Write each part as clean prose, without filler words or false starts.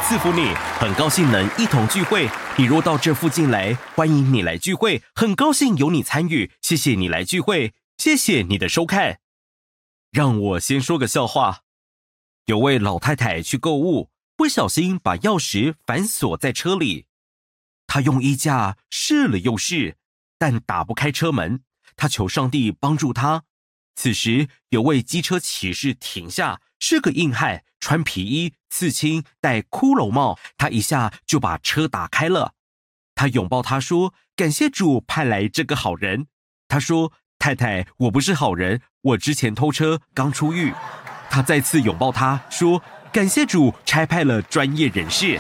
赐福你，很高兴能一同聚会。你若到这附近来，欢迎你来聚会，很高兴有你参与。谢谢你来聚会，谢谢你的收看。让我先说个笑话。有位老太太去购物，不小心把钥匙反锁在车里。她用衣架试了又试，但打不开车门。她求上帝帮助她。此时有位机车骑士停下，是个硬汉，穿皮衣，刺青，戴骷髅帽。他一下就把车打开了。他拥抱他说：“感谢主派来这个好人。”他说：“太太，我不是好人，我之前偷车，刚出狱。”他再次拥抱他说：“感谢主差派了专业人士。”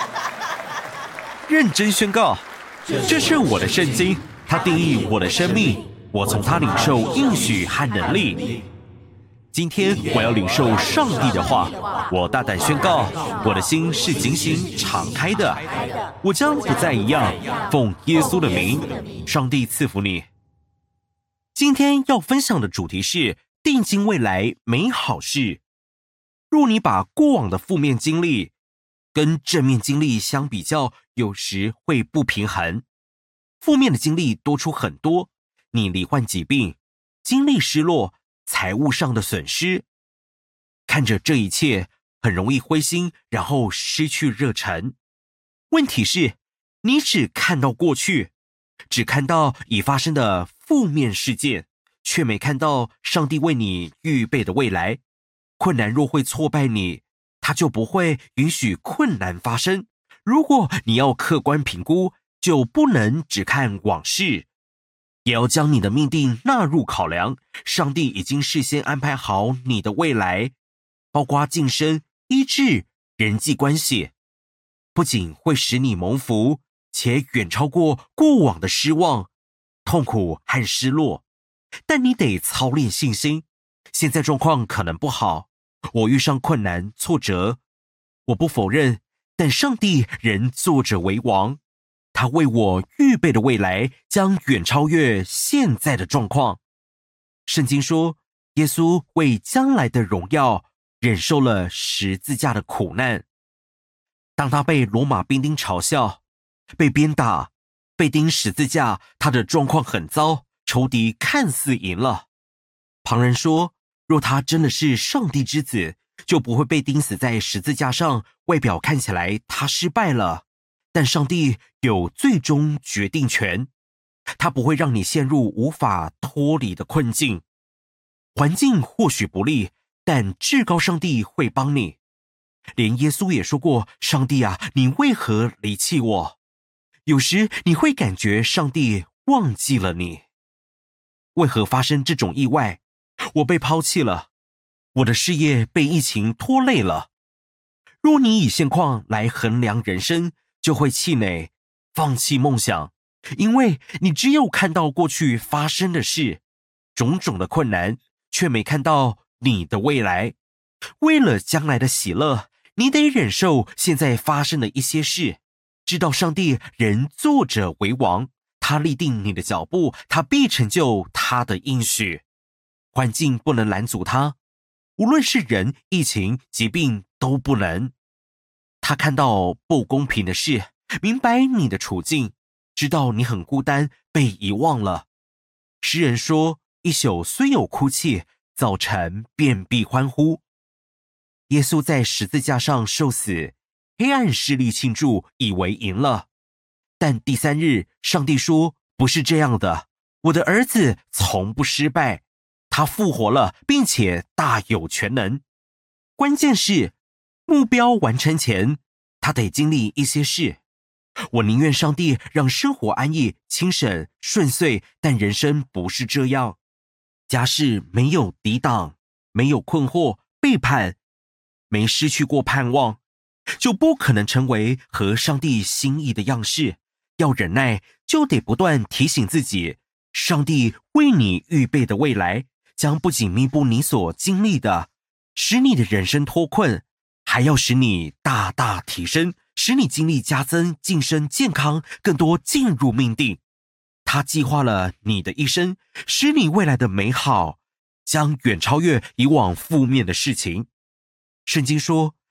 认真宣告，这是我的圣经，它定义我的生命，我从它领受应许和能力。今天我要领受上帝的话，我大胆宣告，我的心是警醒敞开的，我将不再一样。奉耶稣的名，上帝赐福你。今天要分享的主题是定睛未来美好事。若你把过往的负面经历跟正面经历相比较，有时会不平衡。负面的经历多出很多，你罹患疾病，经历失落，财务上的损失，看着这一切很容易灰心，然后失去热忱。问题是，你只看到过去，只看到已发生的负面事件，却没看到上帝为你预备的未来。困难若会挫败你，他就不会允许困难发生。如果你要客观评估，就不能只看往事，也要将你的命定纳入考量。上帝已经事先安排好你的未来，包括晋升、医治、人际关系，不仅会使你蒙福，且远超过过往的失望、痛苦和失落。但你得操练信心。现在状况可能不好，我遇上困难、挫折，我不否认，但上帝仍坐着为王。他为我预备的未来将远超越现在的状况。圣经说，耶稣为将来的荣耀忍受了十字架的苦难。当他被罗马兵丁嘲笑，被鞭打，被钉十字架，他的状况很糟，仇敌看似赢了。旁人说，若他真的是上帝之子，就不会被钉死在十字架上，外表看起来他失败了。但上帝有最终决定权，他不会让你陷入无法脱离的困境。环境或许不利，但至高上帝会帮你。连耶稣也说过，上帝啊，你为何离弃我？有时你会感觉上帝忘记了你。为何发生这种意外？我被抛弃了，我的事业被疫情拖累了。若你以现况来衡量人生，就会气馁，放弃梦想，因为你只有看到过去发生的事，种种的困难，却没看到你的未来。为了将来的喜乐，你得忍受现在发生的一些事，知道上帝仍坐着为王，他立定你的脚步，他必成就他的应许。环境不能拦阻他，无论是人、疫情、疾病都不能。他看到不公平的事，明白你的处境，知道你很孤单，被遗忘了。诗人说，一宿虽有哭泣，早晨便必欢呼。耶稣在十字架上受死，黑暗势力庆祝，以为赢了。但第三日，上帝说，不是这样的，我的儿子从不失败，他复活了，并且大有全能。关键是目标完成前，他得经历一些事。我宁愿上帝让生活安逸、轻省、顺遂，但人生不是这样。家事没有抵挡，没有困惑、背叛，没失去过盼望，就不可能成为合上帝心意的样式。要忍耐，就得不断提醒自己，上帝为你预备的未来，将不仅弥补你所经历的，使你的人生脱困，还要使你大大提升，使你经历加增、晋升、健康，更多进入命定。他计划了你的一生，使你未来的美好将远超越以往负面的事情。圣经说，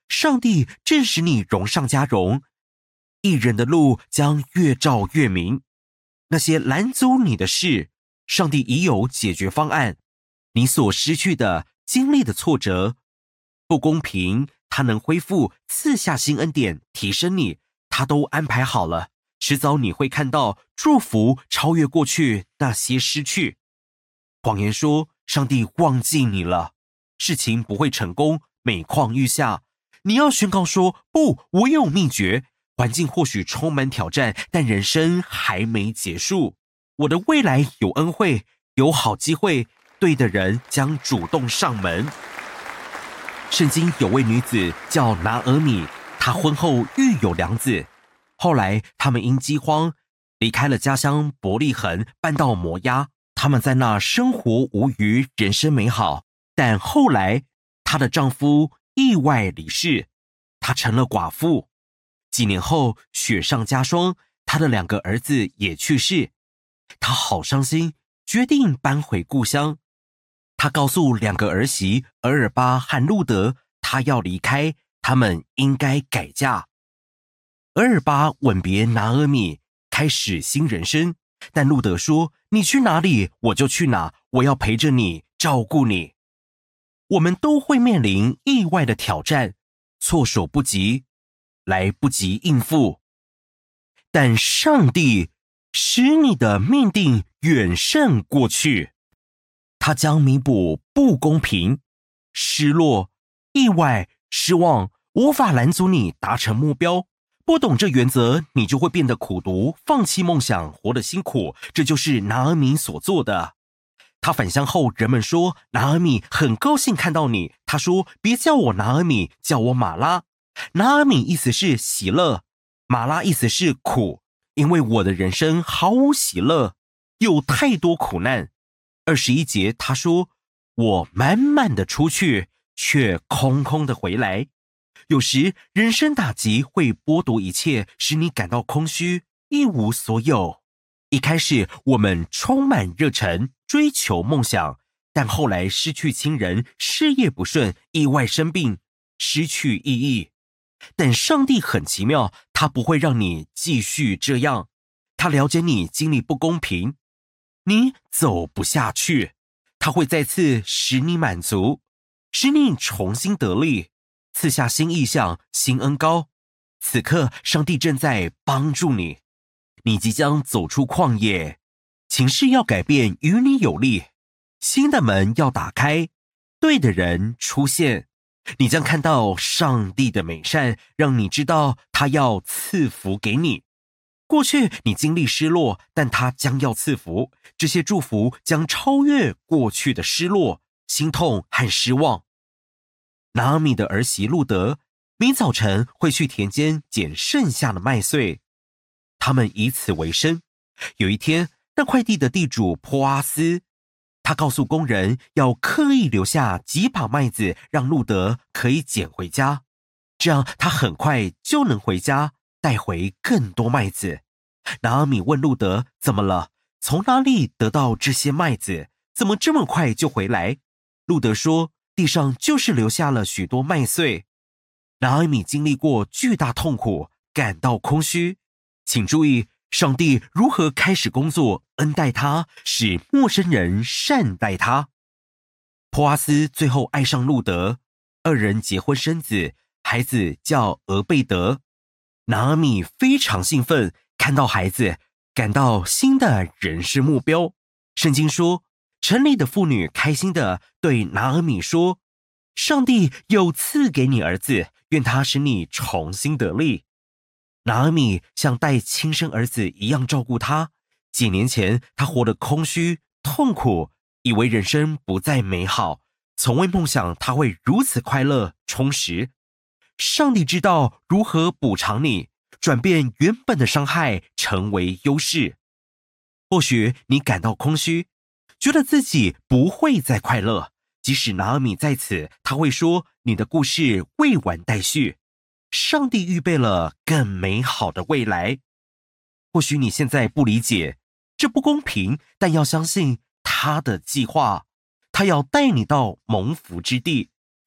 上帝正使你荣上加荣，义人的路将越照越明。那些拦阻你的事，上帝已有解决方案。你所失去的、经历的挫折、不公平，他能恢复，赐下新恩典，提升你，他都安排好了。迟早你会看到祝福超越过去那些失去。谎言说上帝忘记你了，事情不会成功，每况愈下。你要宣告说，不，我有秘诀。环境或许充满挑战，但人生还没结束。我的未来有恩惠，有好机会，对的人将主动上门。圣经有位女子叫拿俄米，她婚后育有2子，后来他们因饥荒离开了家乡伯利恒，搬到摩押。他们在那生活无虞，人生美好。但后来她的丈夫意外离世，她成了寡妇。几年后雪上加霜，她的2个儿子也去世，她好伤心，决定搬回故乡。她告诉2个儿媳俄尔巴和路德，她要离开，他们应该改嫁。俄尔巴吻别拿俄米，开始新人生。但路德说，你去哪里我就去哪，我要陪着你，照顾你。我们都会面临意外的挑战，措手不及，来不及应付。但上帝使你的命定远胜过去，他将弥补不公平、失落、意外、失望，无法拦阻你达成目标。不懂这原则，你就会变得苦读，放弃梦想，活得辛苦。这就是拿俄米所做的。他返乡后，人们说拿俄米很高兴看到你。他说，别叫我拿俄米，叫我玛拉。拿俄米意思是喜乐，玛拉意思是苦，因为我的人生毫无喜乐，有太多苦难。21节他说，我满满的出去，却空空的回来。有时人生打击会剥夺一切，使你感到空虚，一无所有。一开始我们充满热忱，追求梦想，但后来失去亲人，事业不顺，意外生病，失去意义。但上帝很奇妙，他不会让你继续这样。他了解你经历不公平，你走不下去，他会再次使你满足，使你重新得力，赐下新意象、新恩膏。此刻上帝正在帮助你，你即将走出旷野，情势要改变，与你有利，新的门要打开，对的人出现，你将看到上帝的美善，让你知道他要赐福给你。过去你经历失落，但他将要赐福，这些祝福将超越过去的失落、心痛和失望。拿俄米的儿媳路德每早晨会去田间捡剩下的麦穗，他们以此为生。有一天，那块地的地主波阿斯，他告诉工人要刻意留下几把麦子，让路德可以捡回家，这样他很快就能回家，带回更多麦子。拿俄米问路德，怎么了？从哪里得到这些麦子？怎么这么快就回来？路德说，地上就是留下了许多麦穗。拿俄米经历过巨大痛苦，感到空虚。请注意，上帝如何开始工作，恩待他，使陌生人善待他。波阿斯最后爱上路德，2人结婚生子，孩子叫俄贝德。拿俄米非常兴奋，看到孩子，感到新的人生目标。圣经说，城里的妇女开心地对拿俄米说，上帝又赐给你儿子，愿他使你重新得力。拿俄米像带亲生儿子一样照顾他。几年前，他活得空虚、痛苦，以为人生不再美好，从未梦想他会如此快乐、充实。上帝知道如何补偿你，转变原本的伤害成为优势。或许你感到空虚，觉得自己不会再快乐，即使拿俄米在此，他会说，你的故事未完待续，上帝预备了更美好的未来。或许你现在不理解，这不公平，但要相信他的计划，他要带你到蒙福之地。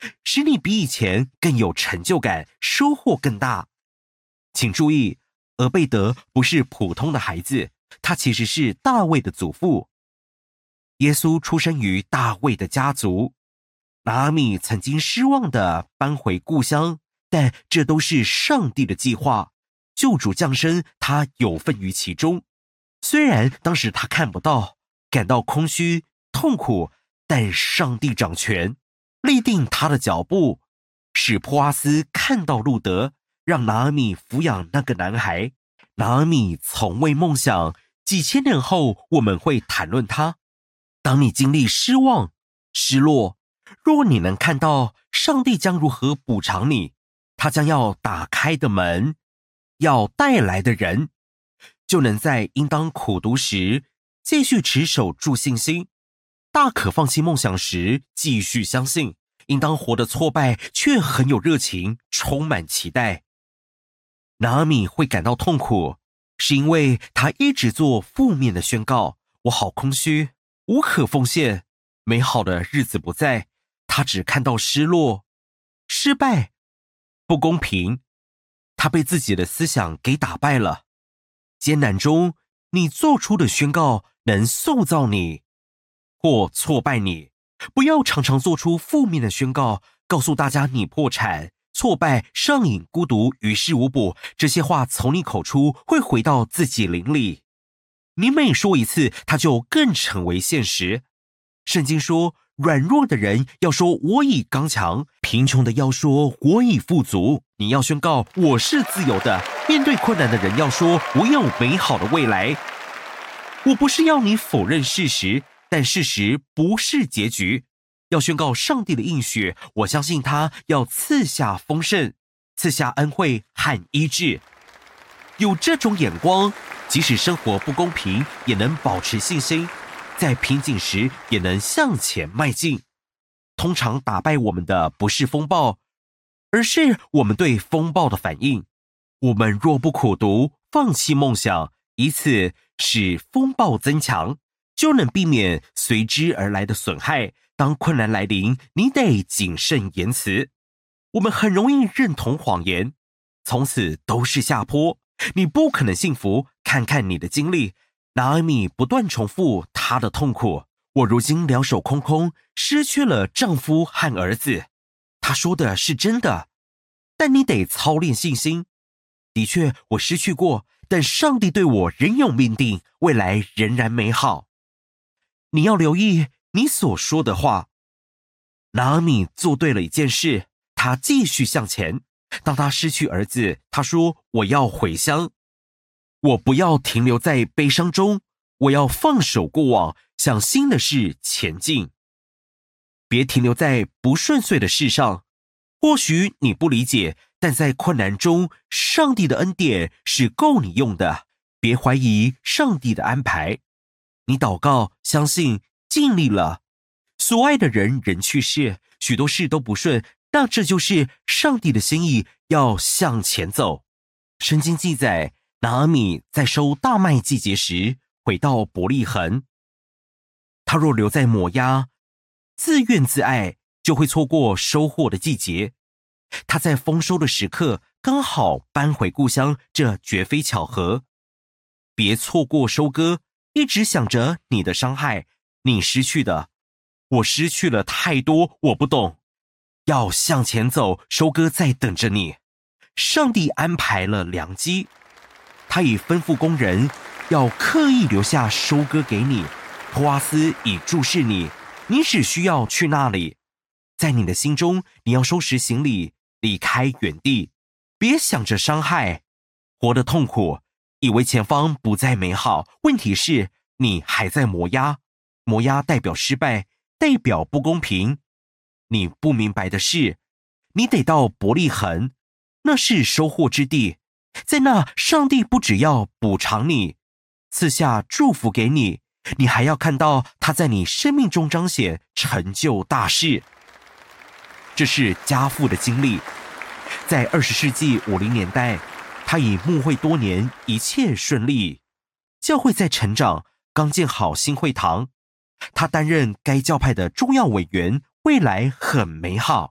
使你比以前更有成就感，收获更大。请注意，俄贝德不是普通的孩子，他其实是大卫的祖父。耶稣出生于大卫的家族。拿阿米曾经失望地搬回故乡，但这都是上帝的计划。救主降生，他有份于其中。虽然当时他看不到，感到空虚、痛苦，但上帝掌权，立定他的脚步，使波阿斯看到路德，让拿阿米抚养那个男孩。拿阿米从未梦想，几千年后我们会谈论他。当你经历失望、失落，若你能看到上帝将如何补偿你，他将要打开的门，要带来的人，就能在应当苦读时继续持守住信心，大可放弃梦想时继续相信，应当活得挫败却很有热情，充满期待。拿阿米会感到痛苦，是因为他一直做负面的宣告，我好空虚，无可奉献，美好的日子不在。他只看到失落、失败、不公平，他被自己的思想给打败了。艰难中，你做出的宣告能塑造你，或挫败你。不要常常做出负面的宣告，告诉大家你破产、挫败、上瘾、孤独、于事无补，这些话从你口出会回到自己灵里。你每说一次，它就更成为现实。圣经说，软弱的人要说我已刚强，贫穷的要说我已富足。你要宣告我是自由的，面对困难的人要说我有美好的未来。我不是要你否认事实，但事实不是结局。要宣告上帝的应许，我相信他要赐下丰盛，赐下恩惠和医治。有这种眼光，即使生活不公平，也能保持信心，在瓶颈时也能向前迈进。通常打败我们的不是风暴，而是我们对风暴的反应。我们若不苦读，放弃梦想，以此使风暴增强，就能避免随之而来的损害。当困难来临，你得谨慎言辞。我们很容易认同谎言，从此都是下坡，你不可能幸福。看看你的经历，拿阿米不断重复她的痛苦，我如今两手空空，失去了丈夫和儿子。她说的是真的，但你得操练信心。的确，我失去过，但上帝对我仍有命定，未来仍然美好。你要留意你所说的话。拿阿米做对了一件事，他继续向前。当他失去儿子，他说我要回乡，我不要停留在悲伤中，我要放手过往，向新的事前进。别停留在不顺遂的事上。或许你不理解，但在困难中，上帝的恩典是够你用的。别怀疑上帝的安排。你祷告，相信，尽力了。所爱的人人去世，许多事都不顺，那这就是上帝的心意，要向前走。圣经记载，拿阿米在收大麦季节时回到伯利恒。他若留在摩押，自怨自艾，就会错过收获的季节。他在丰收的时刻刚好搬回故乡，这绝非巧合。别错过收割，一直想着你的伤害，你失去的。我失去了太多，我不懂。要向前走，收割在等着你。上帝安排了良机，他已吩咐工人要刻意留下收割给你。波阿斯已注视你，你只需要去那里。在你的心中，你要收拾行李，离开原地。别想着伤害，活得痛苦，以为前方不再美好。问题是你还在摩押，摩押代表失败，代表不公平。你不明白的是，你得到伯利恒，那是收获之地。在那，上帝不只要补偿你，赐下祝福给你，你还要看到他在你生命中彰显，成就大事。这是家父的经历。在20世纪50年代，他已牧会多年，一切顺利，教会在成长，刚建好新会堂。他担任该教派的重要委员，未来很美好。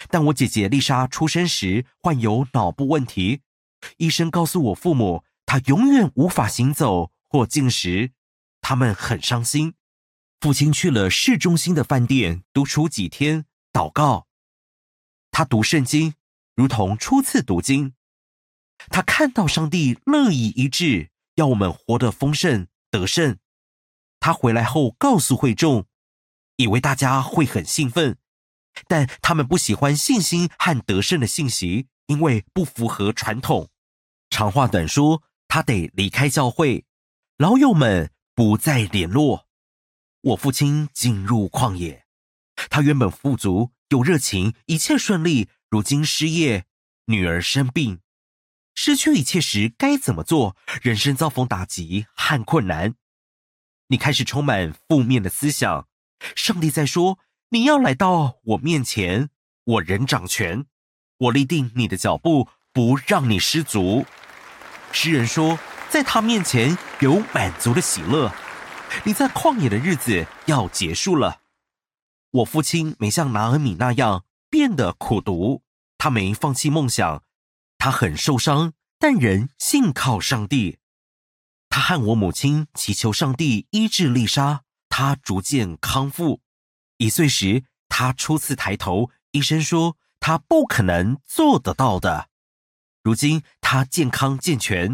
但我姐姐丽莎出生时患有脑部问题，医生告诉我父母，她永远无法行走或进食，他们很伤心。父亲去了市中心的饭店独处几天，祷告。他读圣经，如同初次读经。他看到上帝乐意医治，要我们活得丰盛得胜。他回来后告诉会众，以为大家会很兴奋，但他们不喜欢信心和得胜的信息，因为不符合传统。长话短说，他得离开教会，老友们不再联络。我父亲进入旷野，他原本富足有热情，一切顺利，如今失业，女儿生病，失去一切时该怎么做？人生遭逢打击和困难，你开始充满负面的思想。上帝在说，你要来到我面前，我仍掌权，我立定你的脚步，不让你失足。诗人说，在他面前有满足的喜乐。你在旷野的日子要结束了。我父亲没像拿俄米那样变得苦读，他没放弃梦想，他很受伤，但仍信靠上帝。他和我母亲祈求上帝医治丽莎，她逐渐康复。1岁时，她初次抬头，医生说她不可能做得到的。如今她健康健全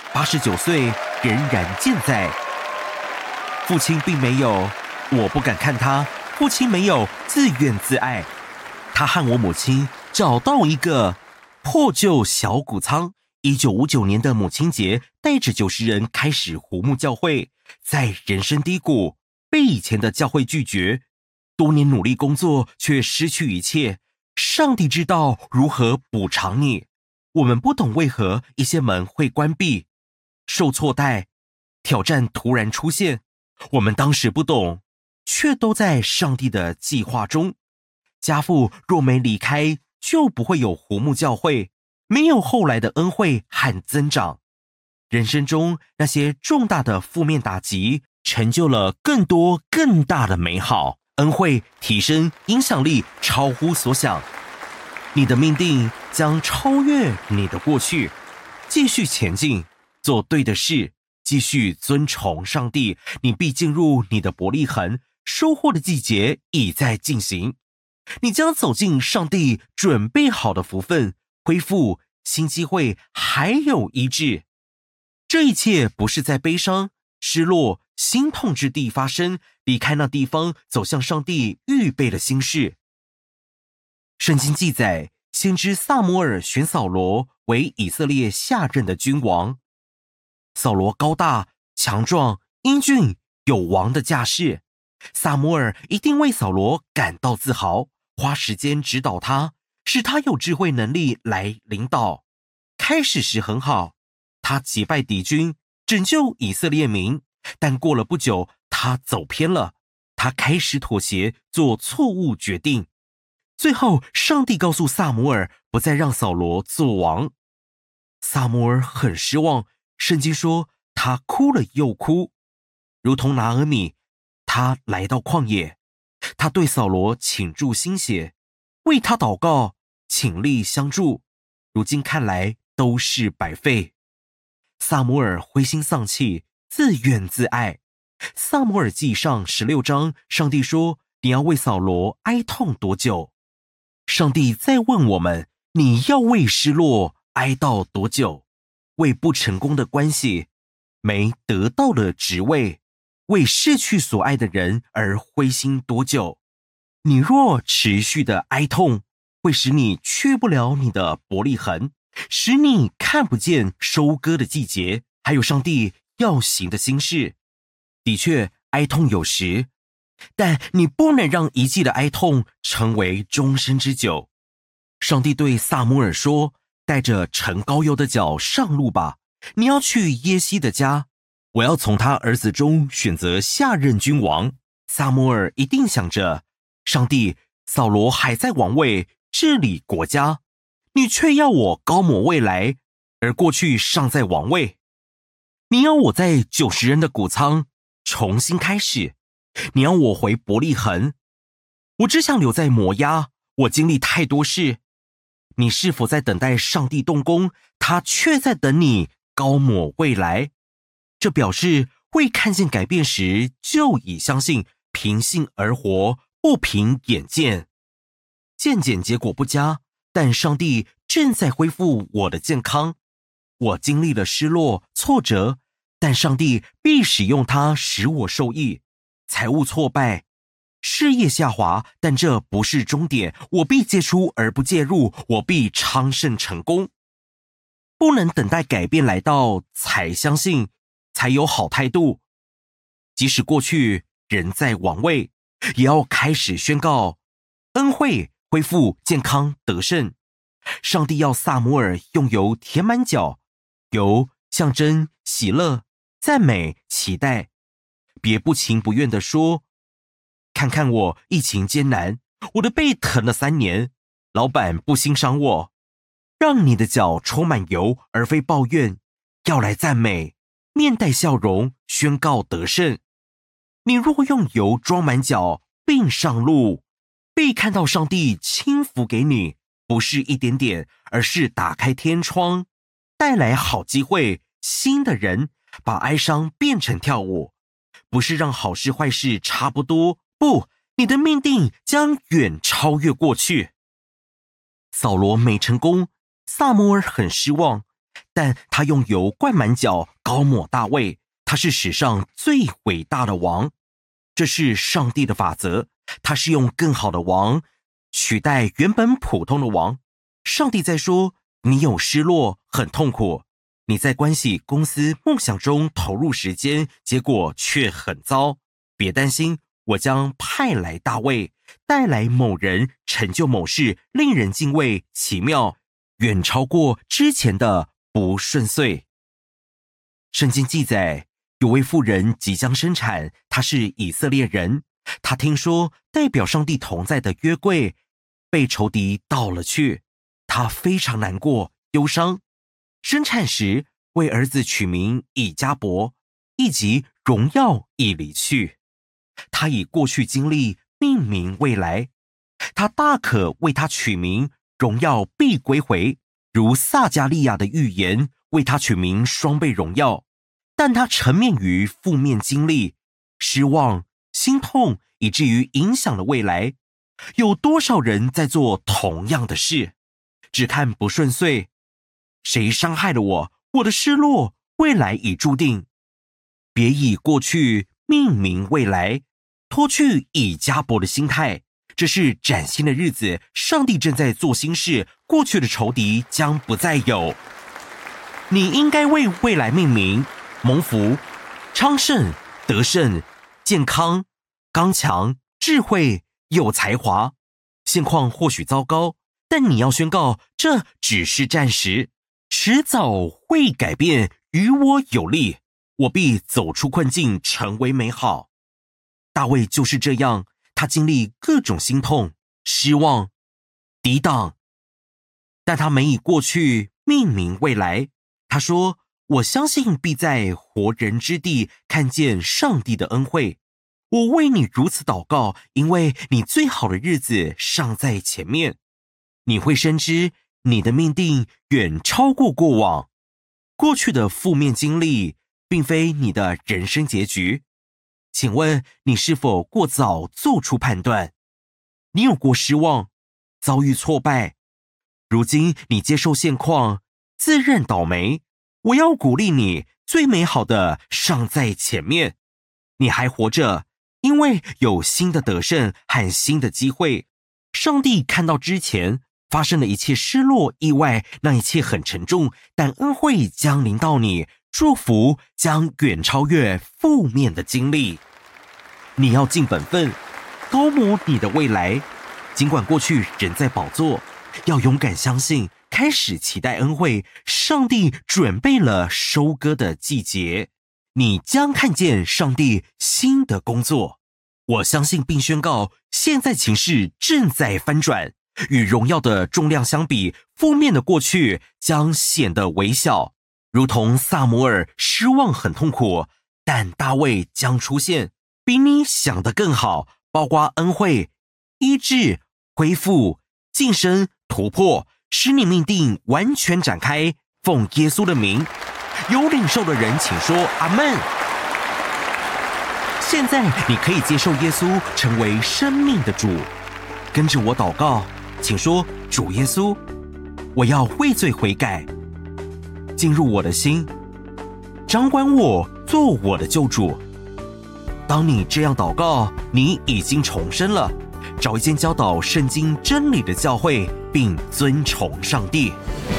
，89岁仍然健在。父亲并没有，我不敢看他，父亲没有自怨自艾。他和我母亲找到一个破旧小谷仓。1959年的母亲节，带着90人开始湖木教会。在人生低谷，被以前的教会拒绝，多年努力工作却失去一切。上帝知道如何补偿你。我们不懂为何一些门会关闭，受错待，挑战突然出现。我们当时不懂，却都在上帝的计划中。家父若没离开，就不会有湖木教会，没有后来的恩惠和增长。人生中那些重大的负面打击，成就了更多更大的美好。恩惠提升影响力超乎所想。你的命定将超越你的过去。继续前进，做对的事，继续尊崇上帝，你必进入你的伯利恒，收获的季节已在进行。你将走进上帝准备好的福分，恢复新机会，还有医治。这一切不是在悲伤、失落、心痛之地发生，离开那地方，走向上帝预备的新事。圣经记载，先知撒母耳选扫罗为以色列下任的君王。扫罗高大、强壮、英俊，有王的架势。撒母耳一定为扫罗感到自豪，花时间指导他，使他有智慧能力来领导。开始时很好，他击败敌军，拯救以色列民，但过了不久，他走偏了，他开始妥协，做错误决定。最后，上帝告诉撒母耳，不再让扫罗做王。撒母耳很失望，圣经说他哭了又哭，如同拿俄米，他来到旷野，他对扫罗倾注心血，为他祷告，倾力相助，如今看来都是白费。撒母耳灰心丧气，自怨自艾。撒母耳记上16章，上帝说，你要为扫罗哀痛多久？上帝在问我们，你要为失落哀悼多久？为不成功的关系，没得到的职位，为失去所爱的人而灰心多久？你若持续的哀痛，会使你去不了你的伯利恒，使你看不见收割的季节，还有上帝要行的新事。的确，哀痛有时，但你不能让一季的哀痛成为终身之久。上帝对撒母耳说，带着盛膏油的脚上路吧，你要去耶西的家，我要从他儿子中选择下任君王。撒母耳一定想着，上帝，扫罗还在王位治理国家，你却要我高抹未来，而过去尚在王位。你要我在90人的谷仓重新开始，你要我回伯利恒，我只想留在摩押， 我经历太多事。你是否在等待上帝动工？他却在等你高抹未来。这表示未看见改变时就已相信，凭信而活，不凭眼见。渐渐结果不佳，但上帝正在恢复我的健康。我经历了失落、挫折，但上帝必使用它使我受益。财务挫败，事业下滑，但这不是终点，我必戒出而不介入，我必昌盛成功。不能等待改变来到才相信，才有好态度。即使过去人在王位，也要开始宣告恩惠、恢复、健康、得胜。上帝要撒母耳用油填满脚，油象征喜乐、赞美、期待。别不情不愿地说，看看我疫情艰难，我的背疼了3年，老板不欣赏我。让你的脚充满油，而非抱怨，要来赞美，面带笑容，宣告得胜。你若用油装满脚，并上路，必看到上帝倾福给你，不是一点点，而是打开天窗，带来好机会，新的人，把哀伤变成跳舞。不是让好事坏事差不多，不，你的命定将远超越过去。扫罗没成功，撒母耳很失望，但他用油灌满脚，高抹大卫，他是史上最伟大的王。这是上帝的法则，他是用更好的王取代原本普通的王。上帝在说，你有失落，很痛苦，你在关系、公司、梦想中投入时间，结果却很糟。别担心，我将派来大卫，带来某人，成就某事，令人敬畏，奇妙，远超过之前的不顺遂。圣经记载，有位妇人即将生产，她是以色列人。她听说代表上帝同在的约柜被仇敌盗了去，她非常难过、忧伤。生产时为儿子取名以迦伯，以及荣耀已离去。他以过去经历命名未来，他大可为他取名荣耀必归回，如撒迦利亚的预言，为他取名双倍荣耀。但他沉湎于负面经历，失望、心痛，以至于影响了未来。有多少人在做同样的事，只看不顺遂？谁伤害了我？我的失落，未来已注定。别以过去命名未来，脱去以迦伯的心态。这是崭新的日子，上帝正在做新事，过去的仇敌将不再有。你应该为未来命名：蒙福、昌盛、得胜、健康、刚强、智慧、有才华。现况或许糟糕，但你要宣告，这只是暂时，迟早会改变，与我有利，我必走出困境，成为美好。大卫就是这样，他经历各种心痛、失望、抵挡，但他没以过去命名未来。他说，我相信必在活人之地看见上帝的恩惠。我为你如此祷告，因为你最好的日子尚在前面。你会深知你的命定远超过过往，过去的负面经历并非你的人生结局。请问你是否过早做出判断？你有过失望，遭遇挫败，如今你接受现况，自认倒霉。我要鼓励你，最美好的尚在前面。你还活着，因为有新的得胜和新的机会。上帝看到之前发生的一切失落、意外，那一切很沉重，但恩惠将临到你，祝福将远超越负面的经历。你要尽本分，高摩你的未来。尽管过去人在宝座，要勇敢相信，开始期待恩惠。上帝准备了收割的季节，你将看见上帝新的工作。我相信并宣告，现在情势正在翻转，与荣耀的重量相比，负面的过去将显得微小。如同撒母耳失望很痛苦，但大卫将出现，比你想的更好，包括恩惠、医治、恢复、 晋升、突破，使你命定完全展开。奉耶稣的名，有领受的人请说阿们。现在你可以接受耶稣成为生命的主，跟着我祷告，请说：主耶稣，我要为罪悔改，进入我的心，掌管我，做我的救主。当你这样祷告，你已经重生了。找一间教导圣经真理的教会，并尊崇上帝。